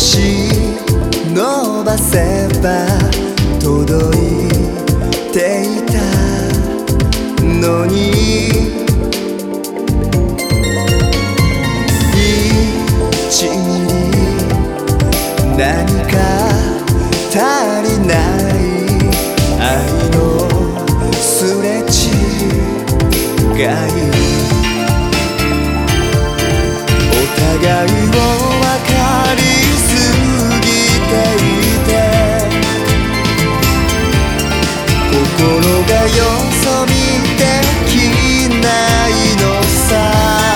し伸ばせば届いていたのに1ミリ何か足りない愛のすれ違いお互いを分かりすぎていて心がよそ見できないのさ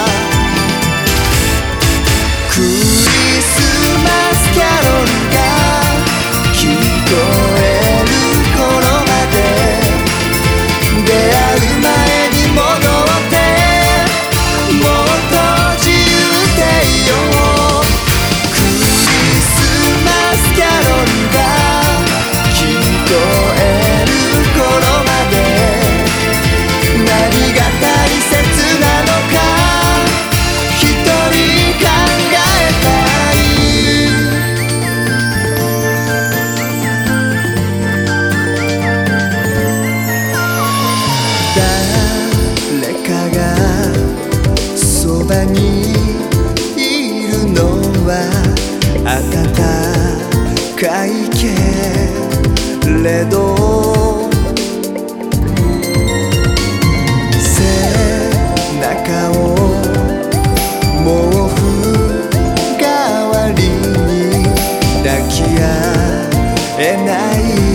クリスマスキャロルが聞こえる頃まで出会う前に戻ってもっと自由でいようクリスマスキャロルが聞こえる頃まで何が大切なのか一人考えたい誰かがそばにいるのは温かいけれど背中を毛布代わりに抱き合えない